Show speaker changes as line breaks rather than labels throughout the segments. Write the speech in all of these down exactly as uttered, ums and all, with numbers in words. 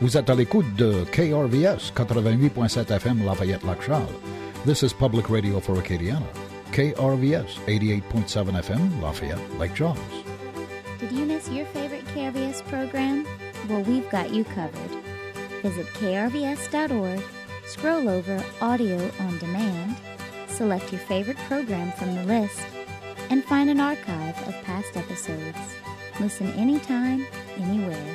Vous êtes à l'écoute de K R V S quatre-vingt-huit point sept F M Lafayette-Lac-Charles. This is Public Radio for Acadiana. K R V S eighty-eight point seven F M Lafayette-Lake Charles.
Did you miss your favorite K R V S program? Well, we've got you covered. Visit K R V S dot org, scroll over Audio on Demand, select your favorite program from the list, and find an archive of past episodes. Listen anytime, anywhere.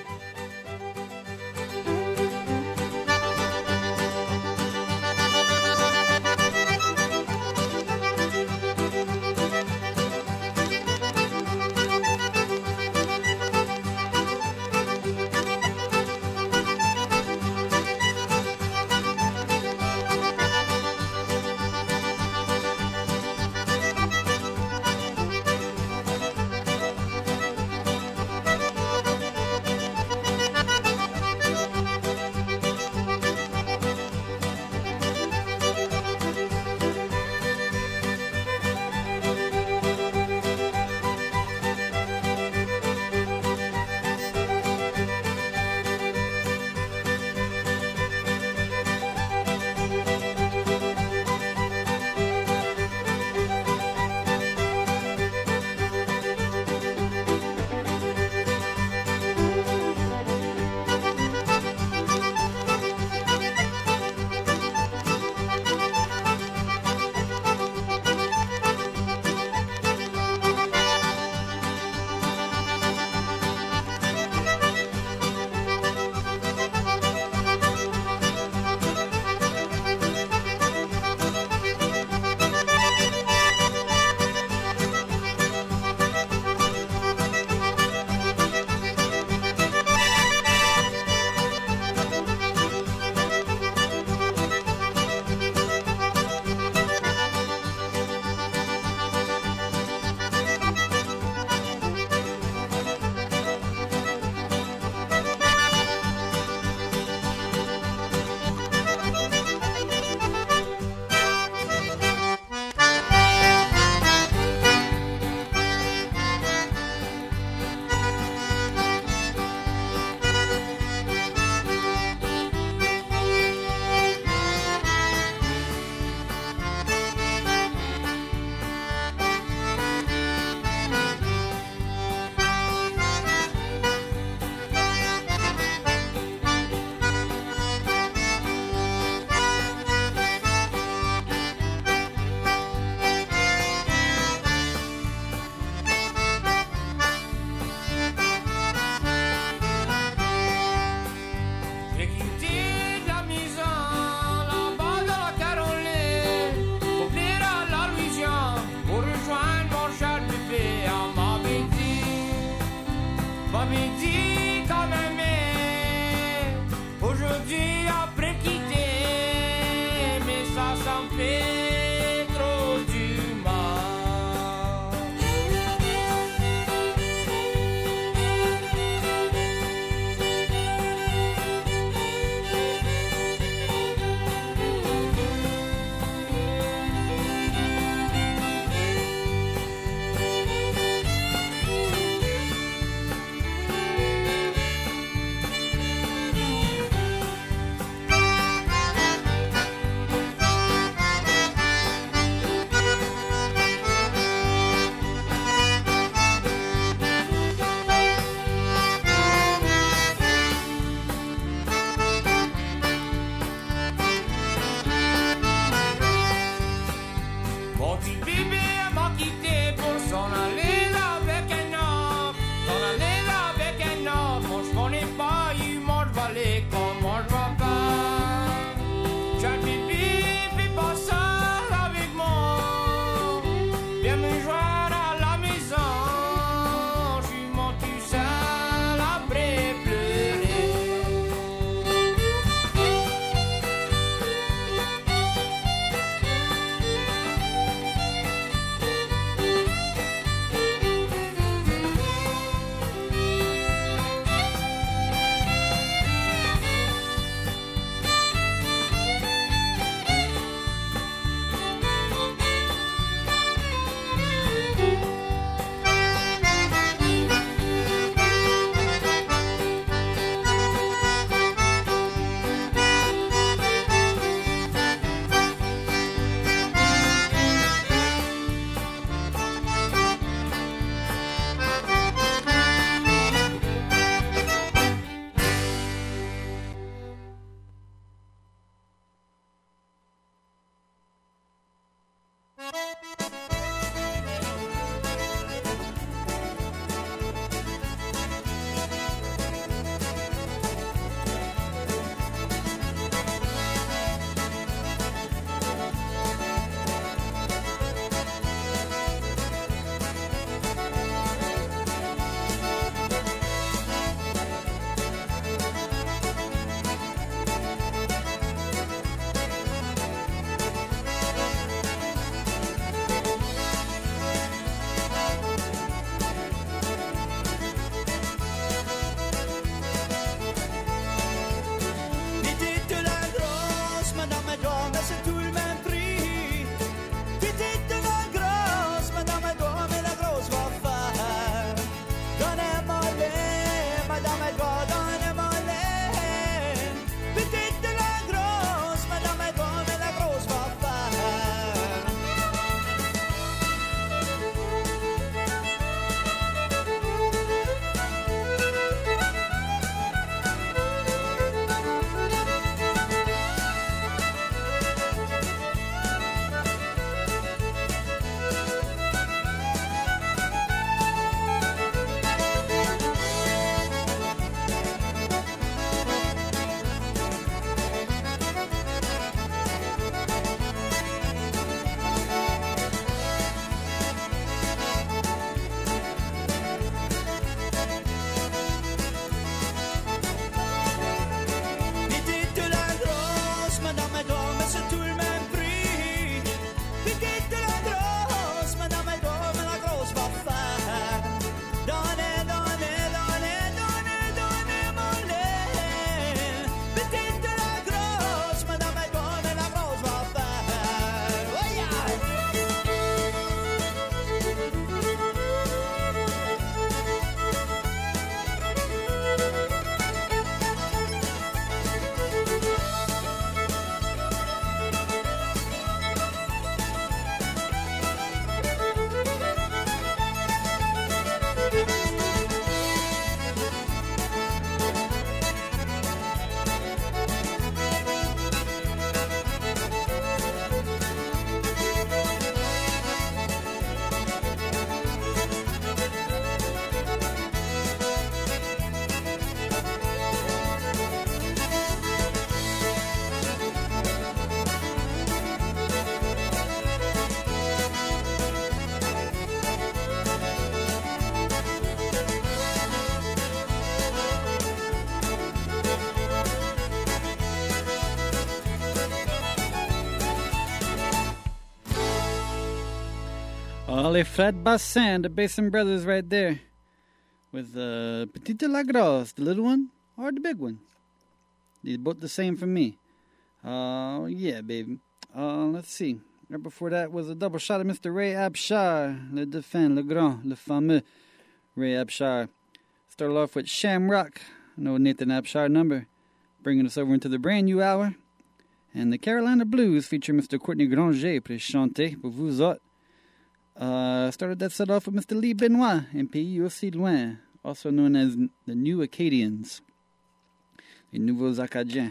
Oh, les Fred Bassin, the Basin Brothers right there. With uh, Petite La Grosse, the little one or the big one. They're both the same for me. Uh, yeah, baby. Uh, let's see. Right before that was a double shot of Mister Ray Abshire, Le Dauphin, Le Grand, Le Fameux Ray Abshire. Started off with Shamrock, an old Nathan Abshire number, bringing us over into the brand new hour. And the Carolina Blues feature Mister Courtney Granger pour chanter pour vous autres. Uh, started that set off with Mister Lee Benoit and Pays aussi loin, also known as the New Acadians, les Nouveaux Acadiens.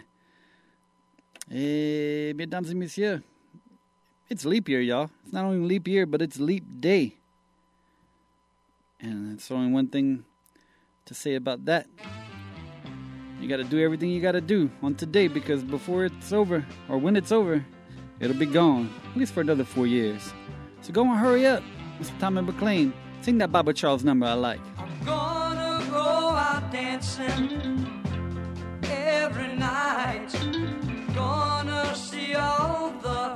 Et, mesdames et messieurs, it's leap year, y'all. It's not only leap year, but it's leap day. And that's only one thing to say about that. You got to do everything you got to do on today, because before it's over, or when it's over, it'll be gone, at least for another four years. So go and hurry up, Mister Tommy McLean. Sing that Baba Charles number I like.
I'm gonna go out dancing every night. Gonna see all the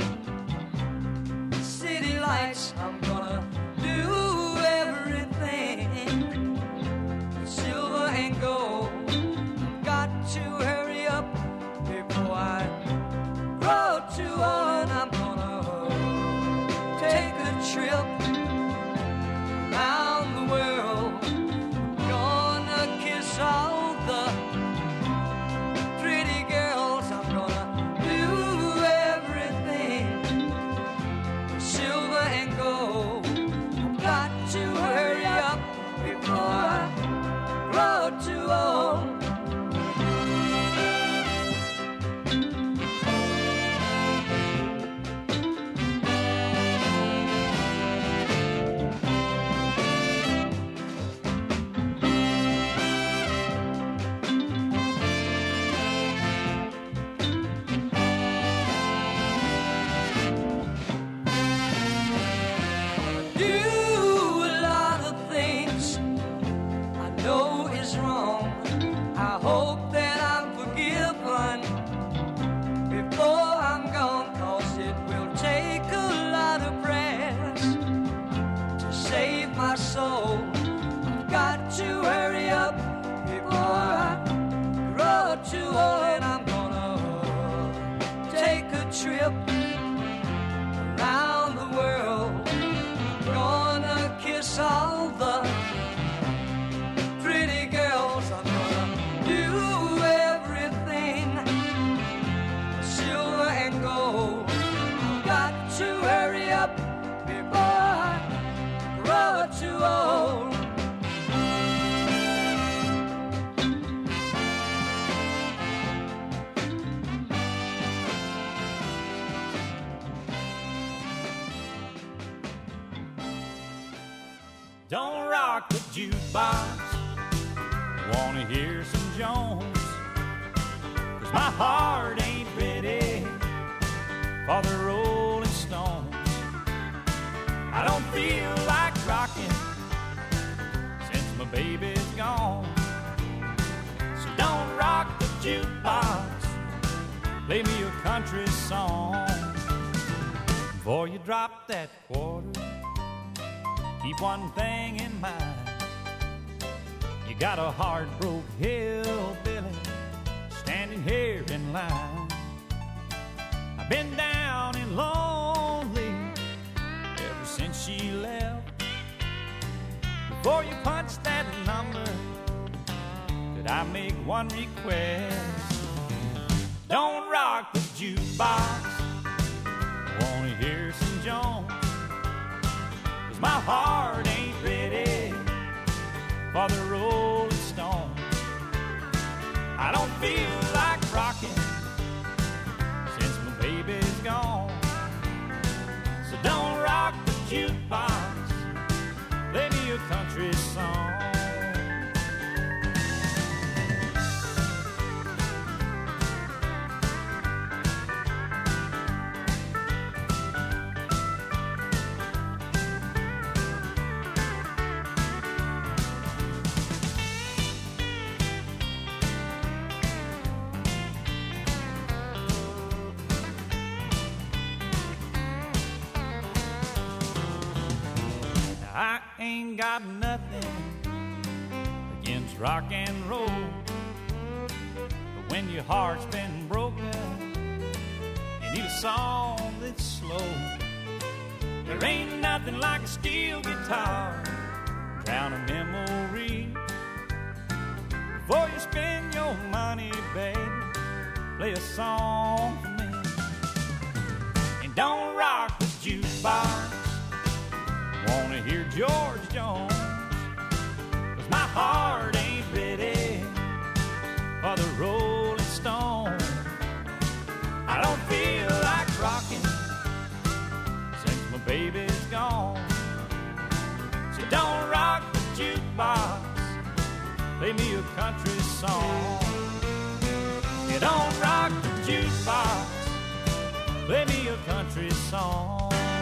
city lights. I'm gonna do everything, silver and gold. Got to hurry up before I grow too old. I'm gonna take a trip around the world. Gonna kiss all the pretty girls. I'm gonna do everything, silver and gold. I've got to hurry up before I grow too old.
Don't rock the jukebox, wanna hear some Jones, 'cause my heart ain't ready for the Rolling Stones. I don't feel like rocking since my baby's gone. So don't rock the jukebox, play me a country song. Before you drop that quarter, keep one thing in mind. You got a heart-broke hillbilly standing here in line. I've been down and lonely ever since she left. Before you punch that number, could I make one request? Don't rock the jukebox, I wanna hear some Jones. My heart ain't ready for the Rolling Stones. I don't feel like rocking since my baby's gone. So don't rock the jukebox, play me a country song. I ain't got nothing against rock and roll, but when your heart's been broken, you need a song that's slow. There ain't nothing like a steel guitar, drown a memory. Before you spend your money, baby, play a song for me. And don't rock the jukebox, wanna hear George Jones, 'cause my heart ain't ready for the Rolling Stones. I don't feel like rocking since my baby's gone. So don't rock the jukebox, play me a country song. You don't rock the jukebox, play me a country song.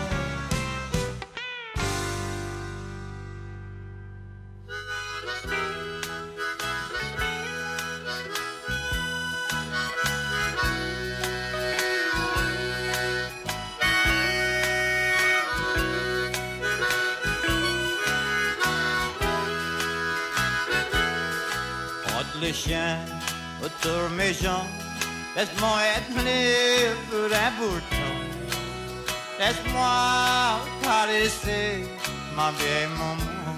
Les chiens autour mes jambes, laisse-moi être libre d'un bouton. Laisse-moi caresser ma vieille maman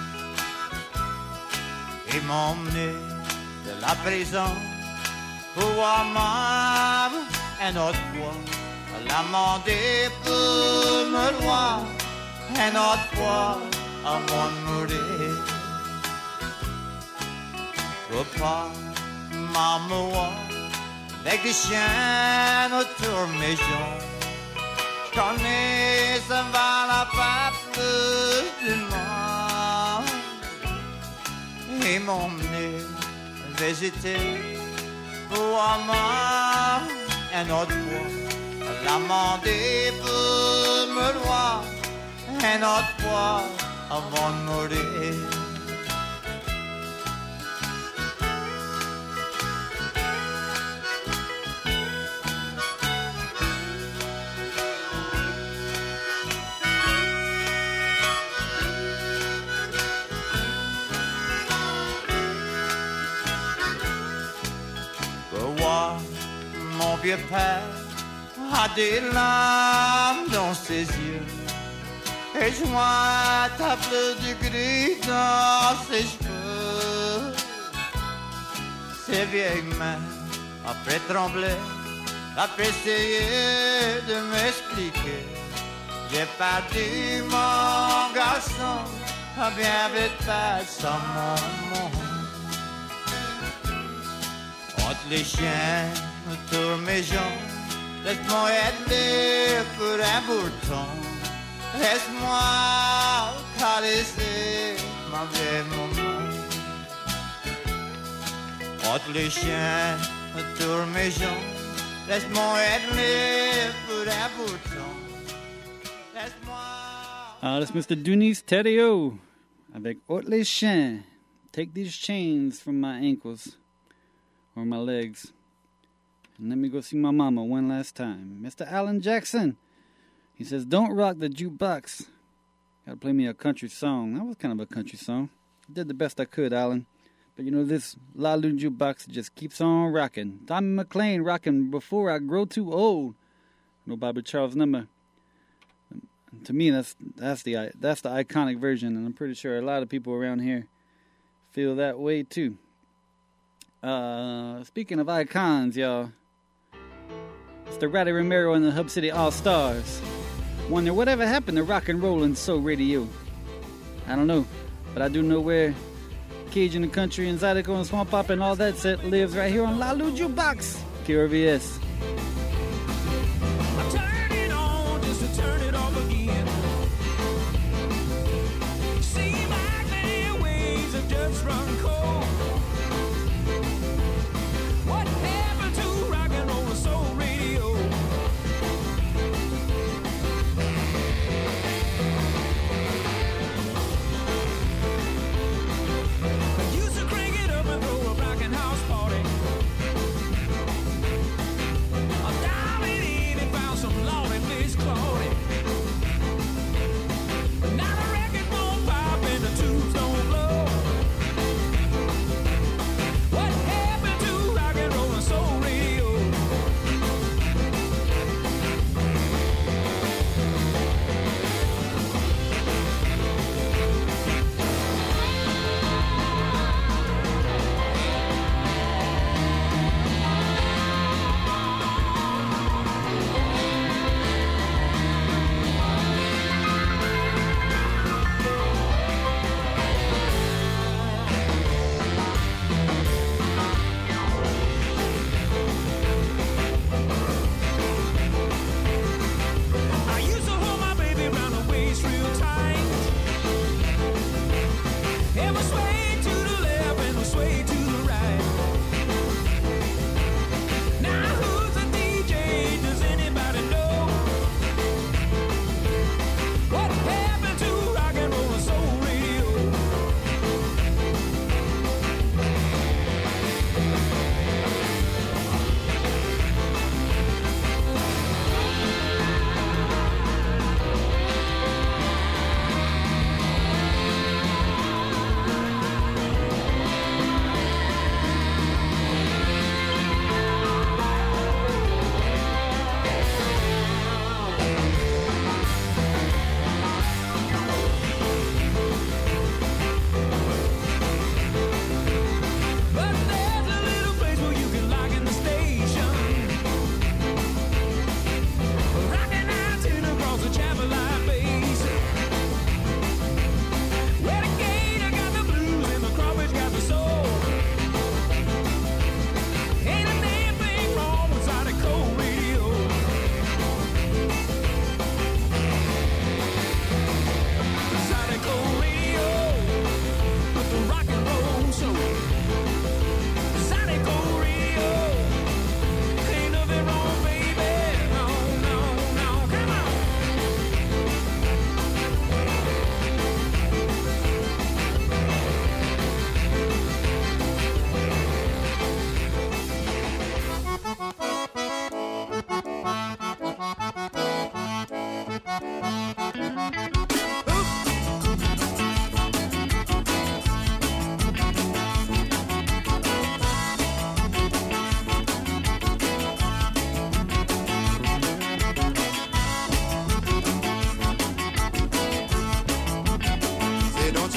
et m'emmener de la prison pour voir maman un autre fois. L'amender pour me loin un autre fois avant de mourir. Papa, maman, avec des chiens autour de mes jambes, je connais ça va la pape du monde. Et m'emmener visiter pour maman un autre fois, l'amender pour me loin un autre fois avant de mourir. Mon vieux père a des larmes dans ses yeux et je vois ta bleu du gris dans ses cheveux. Ses vieilles mains, après trembler, après essayer de m'expliquer, j'ai perdu mon garçon, bien vite pas sans maman. Entre les chiens autour de mes jambes, laisse-moi être libre pour un bouton. Laisse-moi caresser ma vieille maman. Entre les chiens autour de mes jambes, laisse-moi être libre pour un bouton. Laisse-moi.
Ah, that's Mister Dunice Terrio avec Haute les Chiens. Take these chains from my ankles or my legs. And let me go see my mama one last time. Mister Alan Jackson, he says, don't rock the jukebox. Gotta play me a country song. That was kind of a country song. I did the best I could, Alan. But you know, this Lalu jukebox just keeps on rocking. Tommy McLean rocking Before I Grow Too Old. You know Bobby Charles' number. And to me, that's that's the that's the iconic version, and I'm pretty sure a lot of people around here feel that way too. Uh, speaking of icons, y'all, it's the Ratty Romero and the Hub City All-Stars. Wonder whatever happened to Rock and Rollin' Soul Radio. I don't know, but I do know where Cajun and Country and Zydeco and Swamp Pop and all that set lives right here on Lalu Jukebox, K R V S.
I turn it on just to turn it off again. Seem like their ways have just run cold. What happened to rock and roll and soul radio? I used to crank it up and throw a rockin' house party. I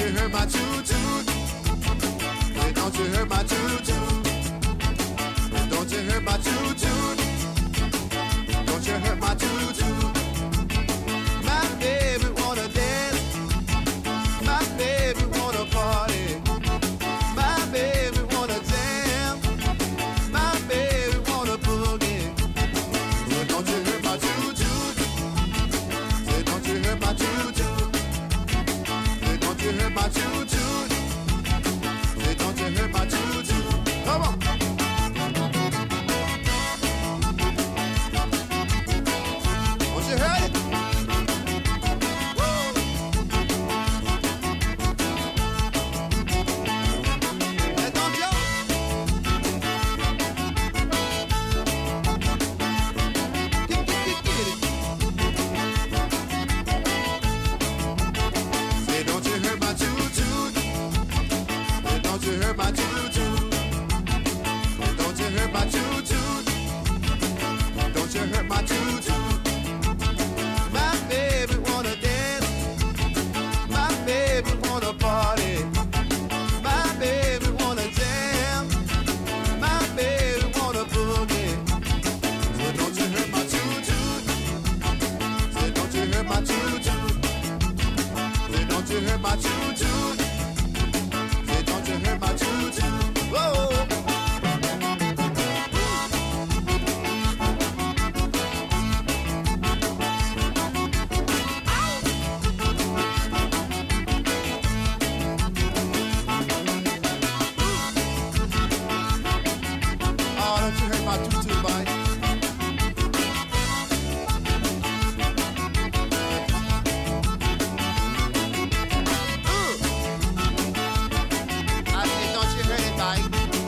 you hear my toot toot? Say, don't you hear my toot toot? Don't you hear my toot toot? Don't you hear my toot toot? My baby wanna dance. My baby wanna party. My baby wanna jam. My baby wanna boogie. So don't you hear my toot toot? Say, don't you hear my toot toot? Say, don't you hear my toot toot? Say, don't you hear my toot toot? Come on. Don't you hear it? Woo! Hey, don't you? Get, get, get, get it. Say, don't you hear my toot toot? Say, don't you hear my toot toot? Say, don't you hear my toot toot? Don't you hear my toot toot? My baby wanna dance. My baby wanna party. My baby wanna jam. My baby wanna boogie. So don't you hear my toot toot? Say, don't you hear my toot toot? Say, don't you hear my toot toot? Say, don't you hear my toot toot? Whoa! Oh, don't you hear my toot toot, boy? Ooh. I said, don't you hear it, boy?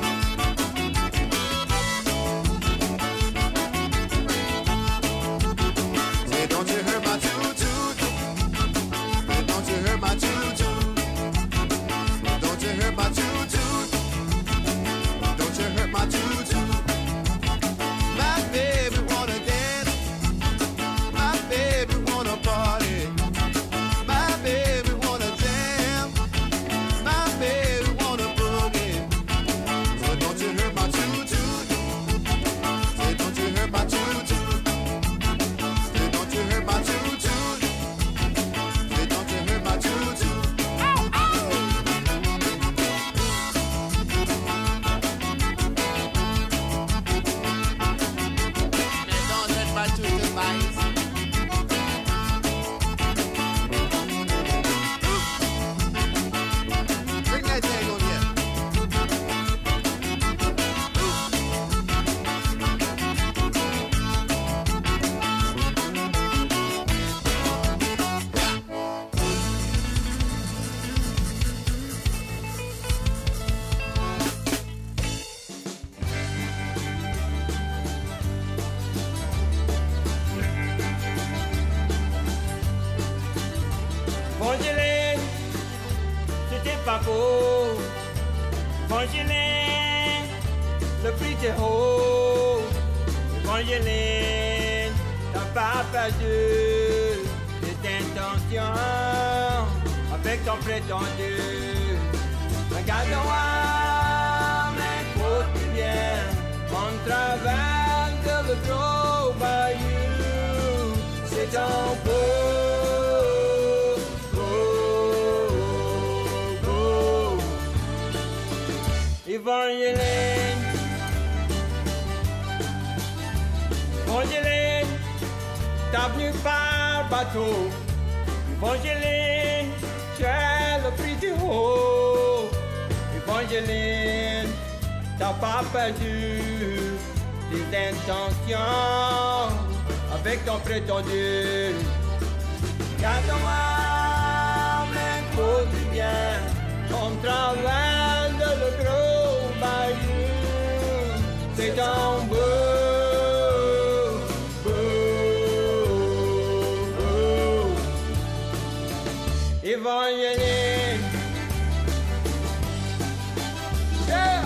Say, don't you hear my toot toot? Say, don't you hear my toot toot? Don't you hear my toot toot? Don't you hear my toot toot? My baby wanna dance. My baby wanna party. My baby wanna jam. My baby wanna boogie. So don't you hear my toot toot? Say, don't you hear my toot toot? Say, don't you hear my toot toot? Say, don't you hear my toot toot? Ow, ow! Say, don't hurt my toot toot, boys. Bring that thing on here.
Evangeline, c'était pas beau. Evangeline, le prix t'est haut. Evangeline, t'as pas perdu tes intentions avec ton prétendu. Regarde-moi, mais quotidien, en travers de le gros bayou, c'est un beau. Evangeline, Evangeline, t'as venu par bateau. Evangeline, tu es le prix du haut. Evangeline, t'as pas perdu tes intentions avec ton prétendu. Garde-moi, mais quotidien, on travaille de le gros bayou. C'est un beau, beau, beau. Evangeline, yeah.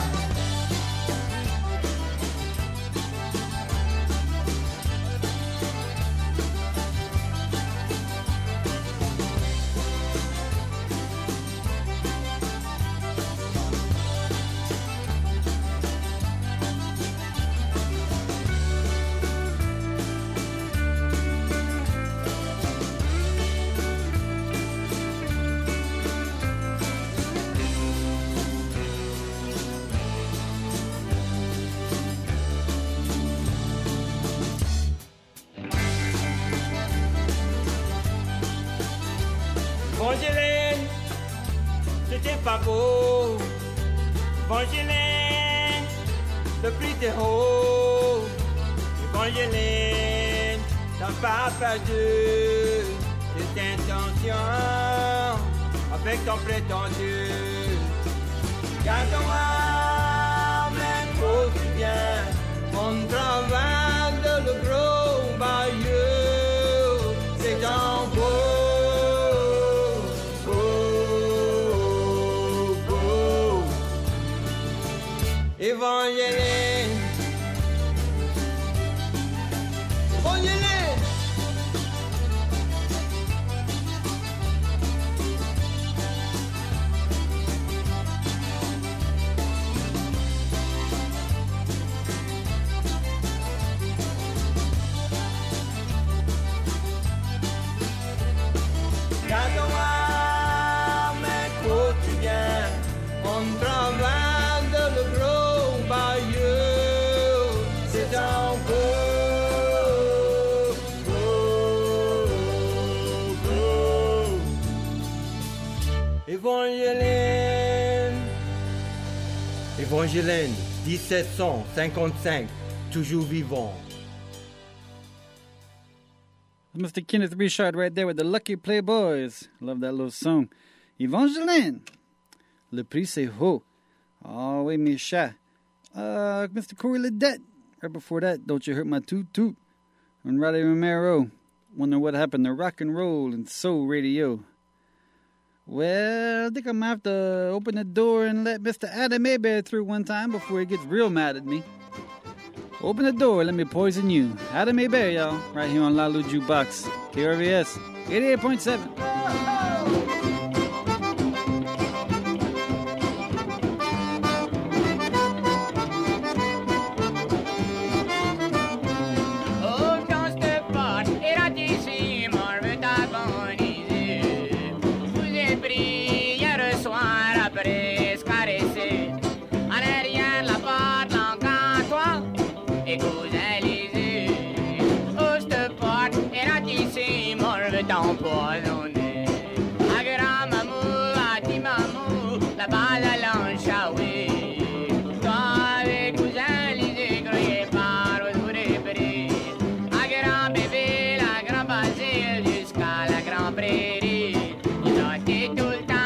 Evangeline, c'était pas beau. Evangeline, le prix était haut. Evangeline, t'as pas perdu tes intentions avec ton prétendu. Garde-moi, même quotidien, on travaille de le gros bayou. C'est un beau, beau, beau. Evangeline, Evangeline. Garde-moi, mes quotidiens, on travaille de le gros bayou. C'est un beau, beau, beau. Evangeline, Evangeline, dix-sept cent cinquante-cinq, toujours vivant.
Mister Kenneth Richard right there with the Lucky Playboys. Love that little song. Evangeline. Le prix c'est haut. Oh, wait me a shot. Uh, Mister Corey Ledette. Right before that, Don't You Hurt My Toot Toot. And Riley Romero. Wonder what happened to rock and roll and soul radio. Well, I think I'm going to have to open the door and let Mister Adam Mayberry through one time before he gets real mad at me. Open the door, let me poison you. Adam Mayberry, y'all, right here on Lalu Jukebox, K R V S, eighty-eight point seven.
Oh, dans cette porte ératissime, on veut agoniser. Vous êtes pris hier soir après se caresser. En arrière la porte, l'encan toi. Et Champs-Élysées, oh, cette porte ératissime, on veut t'empoisonner. À grand mamou, à petit mamou, la balle à l'enchaoué. Toi avec Champs-Élysées, croyez pas, vous réparez. À grand bébé, la grand basile, jusqu'à la grand prairie. Ils ont été tout le temps.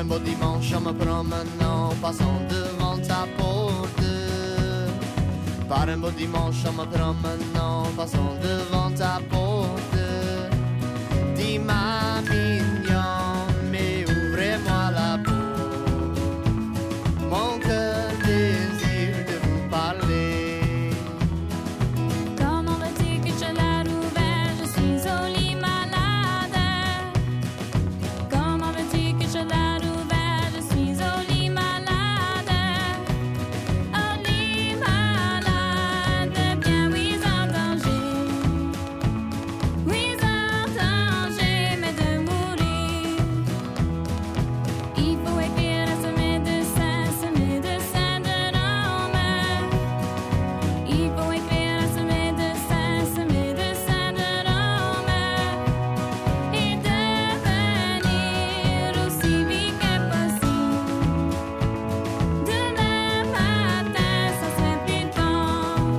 beau dimanche en me promenant, passant devant ta porte. Par un beau dimanche en me promenant, passant devant ta porte. Dis-moi mignonne, mais ouvrez-moi la porte. Mon cœur désire de vous parler.
Comment veux-tu que je la rouvre? Je suis au lit malade. Comment veux-tu que je la rouvre? Je suis au lit malade. Au lit malade, bien oui en danger. Oui en danger, mais de mourir. Il faut écrire à ce médecin, ce médecin de l'homme. Il faut écrire à ce médecin, ce médecin de l'homme. Et devenir aussi vite que possible. Demain matin, ça serait plus bon.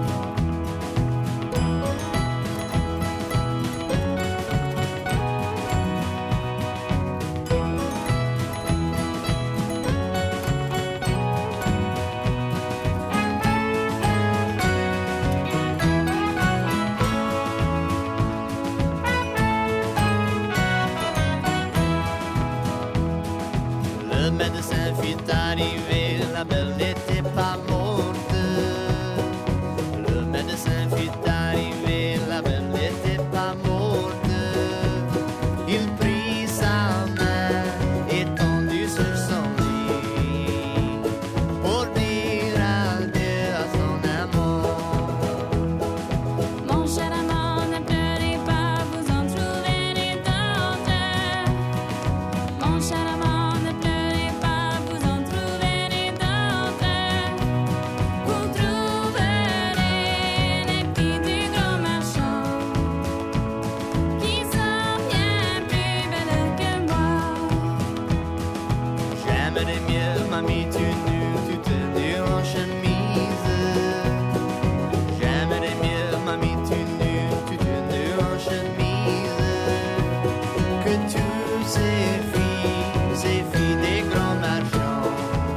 Le médecin fit arriver, la belle n'était pas morte. Le médecin fit arriver, la belle n'était pas morte. Il prit sa main, étendue sur son lit, pour dire adieu à son amour.
Mon cher amant, ne pleurez pas, vous en trouverez d'autres. Mon cher amant, ne pleurez pas, vous en trouverez d'autres. Vous trouverez les filles du gros marchand qui sont bien plus belles que moi.
J'aimerais mieux, mamie, tu nu, tu te nu en chemise. J'aimerais mieux, mamie, tu nu, tu te nu en chemise. Que tous ces filles, ces filles des grands marchands,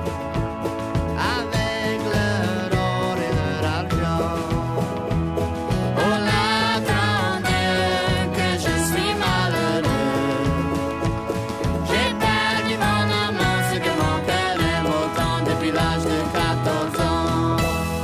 avec leur or et leur argent. Oh la grande que je suis malheureux. J'ai perdu mon amant, ce que mon cœur aime autant depuis l'âge de quatorze ans.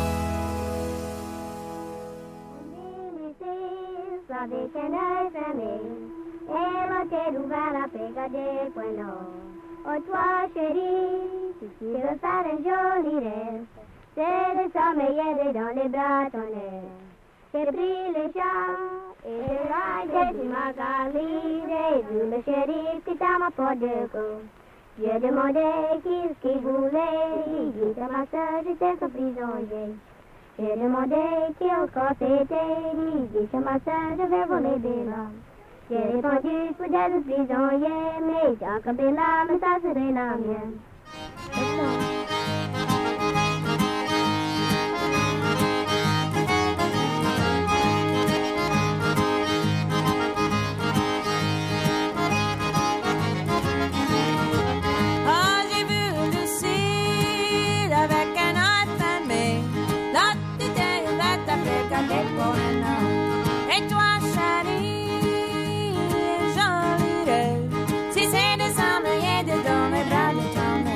Avec un œil fermé et l'hôtel ouvert à Pégadé, point nord. Oh toi chérie, si tu veux faire un joli rêve, c'est de sommeiller dans les bras ton air. J'ai pris les chats et je raille des Margaride et vu le shérif qui t'a ma porte de go. J'ai demandé qui ce qu'il voulait, il dit à ma soeur j'étais son prisonnier. J'ai demandé quel corps c'était, il dit que ma soeur je vais voler des larmes. J'ai répondu pour d'être prisonnier, mais tant que des larmes, ça serait la mienne.
Ah, j'ai vu Lucille avec un œil fermé. Là, tu t'es ouverte à Pégadé pour un an. Et toi, chérie, joli rêve. Si c'est de sommeiller dedans les bras de ton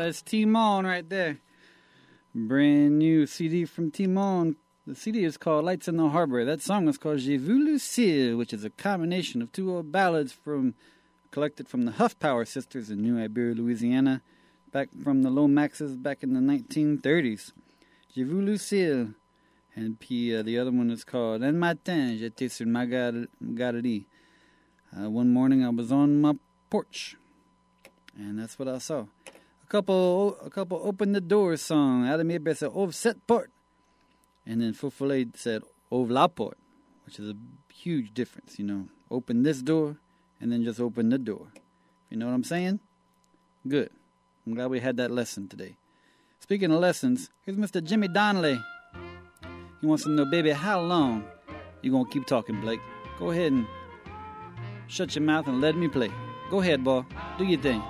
it's Timon right there. Brand new C D from Timon. The C D is called Lights in the Harbor. That song is called J'ai vu Lucille, which is a combination of two old ballads from collected from the Huff Power Sisters in New Iberia, Louisiana, back from the Lomaxes back in the nineteen thirties. J'ai vu Lucille. And P, uh, the other one is called Un matin, j'étais sur ma gar- galerie. Uh, one morning I was on my porch. And that's what I saw. A couple a couple Open the Door song. Adamir said, Ouvre cette porte. And then Fufule said, Ouvre la porte. Which is a huge difference, you know. Open this door, and then just open the door. You know what I'm saying? Good. I'm glad we had that lesson today. Speaking of lessons, here's Mister Jimmy Donnelly. He wants to know, baby, how long you gonna keep talking, Blake? Go ahead and shut your mouth and let me play. Go ahead, boy. Do your thing.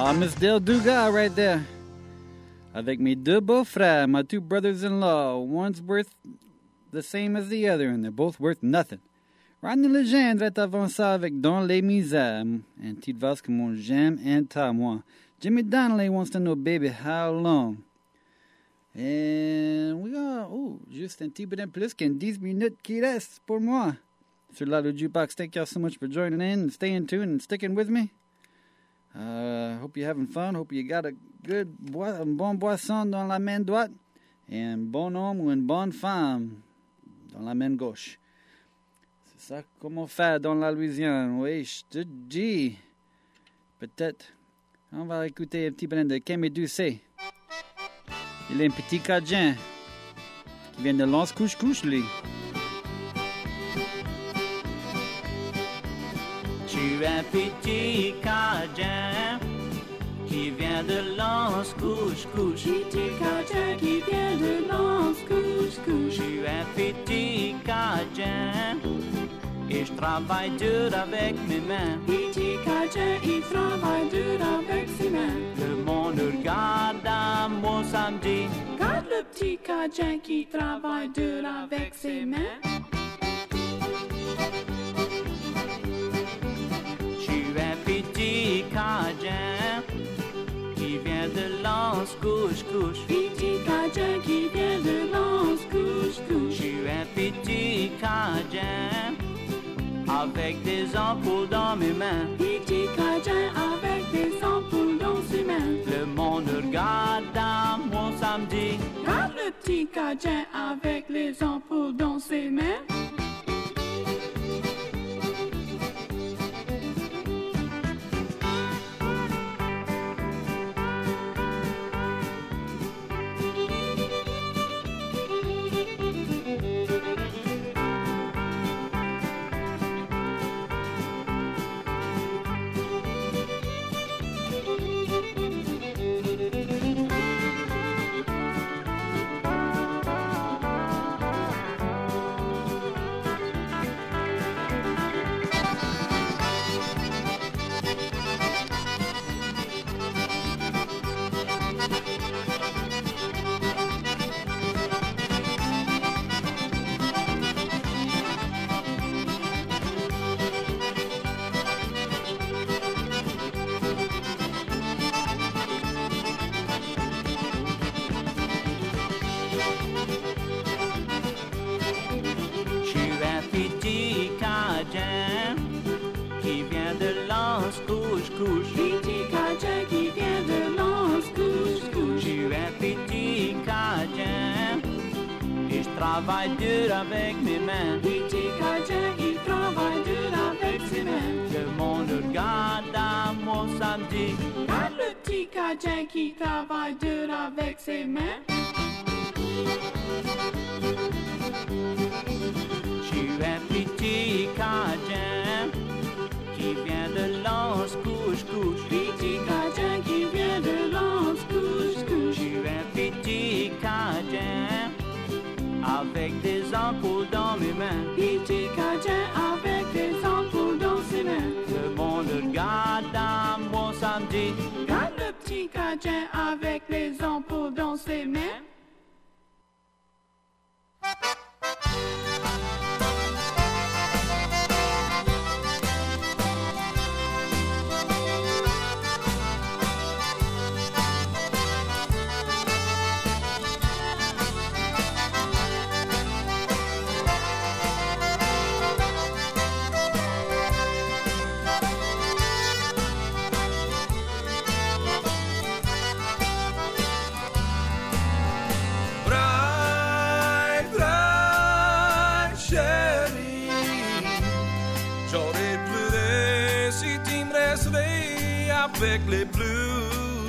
Ah, Miss Del Duga right there. Avec mes deux beaux-frères, my two brothers-in-law. One's worth the same as the other, and they're both worth nothing. Rodney Legendre est avant ça avec Dans les misères. Un petit valse que mon j'aime and ta moi. Jimmy Donnelly wants to know, baby, how long? And we got, oh, juste un petit peu de plus qu'un dix minutes qui reste pour moi. Sur la le jukebox, thank y'all so much for joining in and staying tuned and sticking with me. Uh, hope you're having fun. Hope you got a good boi- un bon boisson dans la main droite et un bon homme ou une bonne femme dans la main gauche. C'est ça comment faire dans la Louisiane. Oui, je te dis. Peut-être. On va écouter un petit peu de Kémé Doucet. Il est un petit Cajun qui vient de Lance-Couche-Couche, lui.
Je suis un petit Cajun qui vient de Lance-Couche-Couche. Petit Cajun qui vient de Lance-Couche-Couche. Je suis un petit Cajun et je travaille dur avec mes mains. Petit Cajun, il travaille dur avec ses mains. Le monde regarde à moi samedi. Regarde le petit Cajun qui travaille dur avec ses mains. Je suis un petit Cajun qui vient de Lance-Couche-Couche. Petit Cajun qui vient de Lance-Couche-Couche. Je suis un petit Cajun avec des ampoules dans mes mains. Petit Cajun avec des ampoules dans ses mains. Le monde regarde à moi samedi. Regarde le petit Cajun avec les ampoules dans ses mains. Couche, petit Cajun qui vient de Lance-Couche-Couche. Je suis un petit Cajun et je travaille dur avec mes mains. Petit Cajun, il travaille dur avec ses mains. Le monde regarde à moi samedi. Regarde le petit Cajun qui travaille dur avec ses mains. Je suis un petit Cajun qui vient de Lance-Couche-Couche. Petit Cajun qui vient de Lance-Couche-Couche. Je suis un petit Cajun avec des ampoules dans mes mains. Petit Cajun avec des ampoules dans ses mains. Le monde regarde à moi samedi. Regarde le petit Cajun avec les ampoules dans ses mains.
Avec les blues,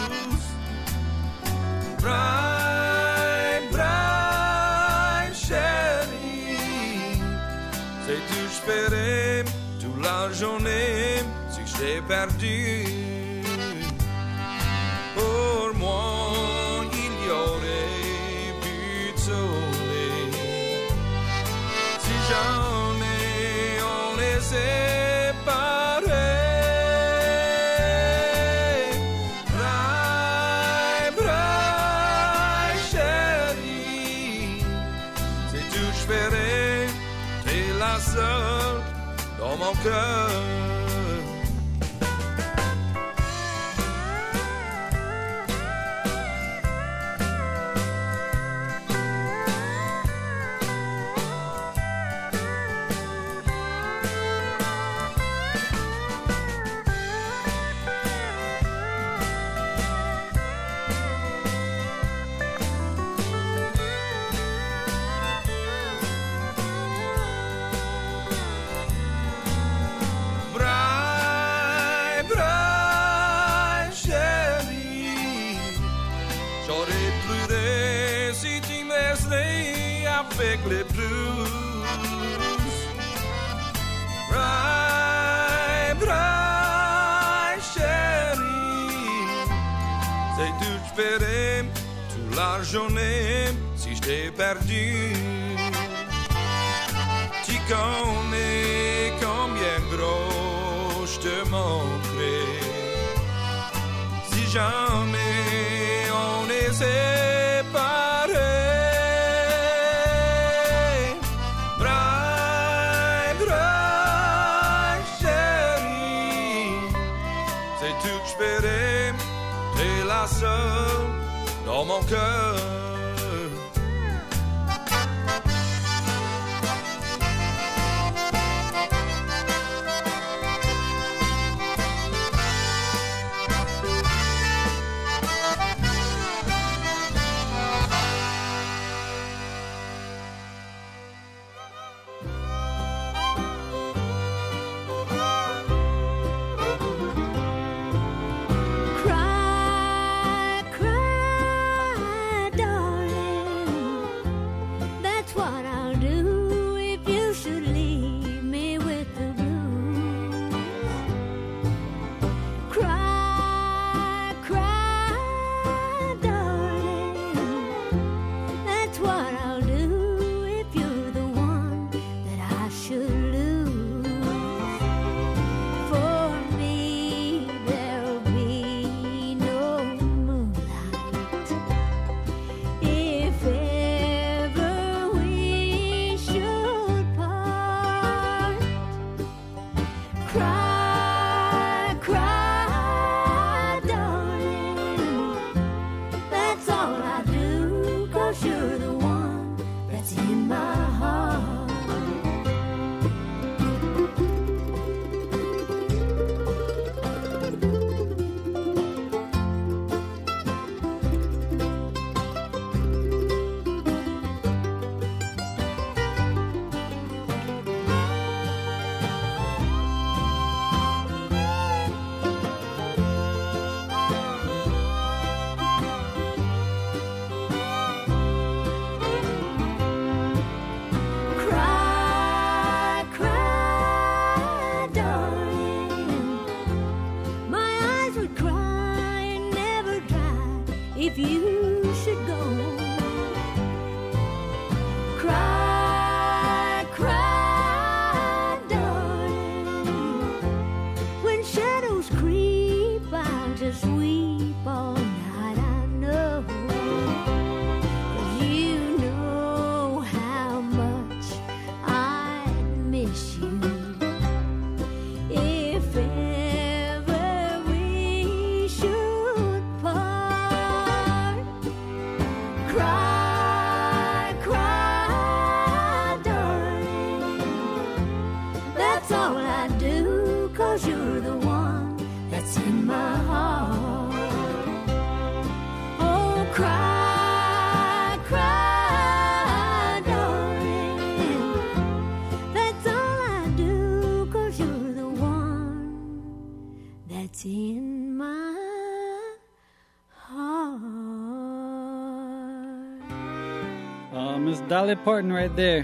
Brian, Brian, chérie, c'est tout je ferai toute la journée si j'ai perdu. Pour moi, il y aurait plus de soleil si jamais on est séparés. mon cœur. Avec les blues, Brai, brai, chérie, c'est tout j'paierai toute la journée si je t'ai perdu. Tu connais combien gros je te manquerai si jamais on est séparés. T'es la seule dans mon cœur.
Dolly Parton right there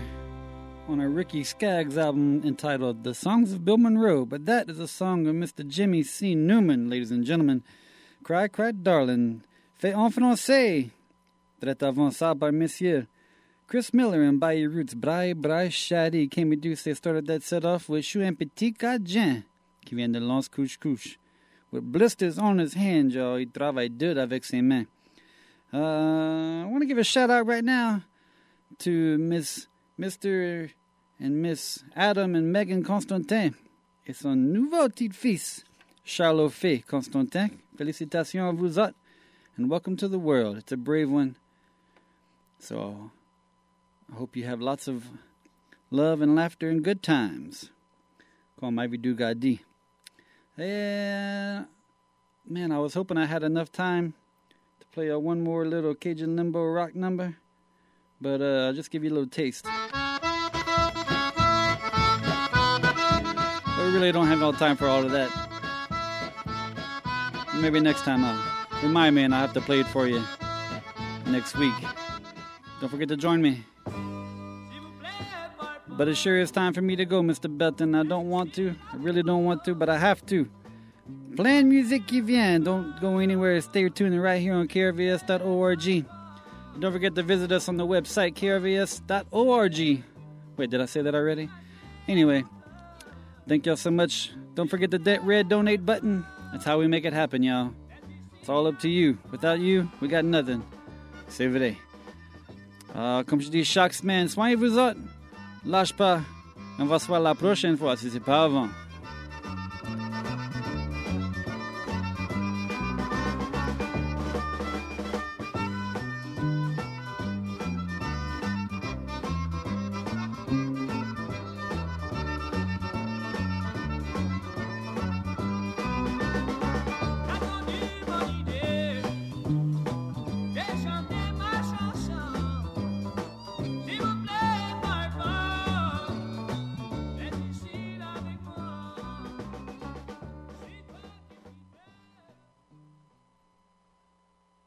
on a Ricky Skaggs album entitled The Songs of Bill Monroe. But that is a song of Mister Jimmy C. Newman, ladies and gentlemen. Cry, Cry, Darling. Fait en français. Très avancé par Monsieur. Chris Miller and Bayou Roots, Brai, Brai, Shadi. Came we do say started that set off with Chou un petit cadien qui vient de Lance Couche Couche. With blisters on his hands, y'all. He travaille dur avec ses mains. Uh, I want to give a shout out right now to Miss, Mister and Miss Adam and Megan Constantin et son nouveau petit-fils, Charlot Fay Constantin. Félicitations à vous autres, and welcome to the world. It's a brave one. So I hope you have lots of love and laughter and good times. Comme avez-vous dit? Uh, man, I was hoping I had enough time to play a one more little Cajun Limbo rock number, but uh, I'll just give you a little taste. I really don't have no time for all of that. Maybe next time I'll remind me and I'll have to play it for you next week. Don't forget to join me. But it sure is time for me to go, Mister Belton. I don't want to. I really don't want to, but I have to. Playing music qui vient. Don't go anywhere. Stay tuned right here on K R V S dot org. And don't forget to visit us on the website, K R V S dot org. Wait, did I say that already? Anyway, thank y'all so much. Don't forget the de- red donate button. That's how we make it happen, y'all. It's all up to you. Without you, we got nothing. C'est vrai. Uh, comme je dis chaque semaine, soignez-vous autres. Lâche pas. On va se voir la prochaine fois si c'est pas avant.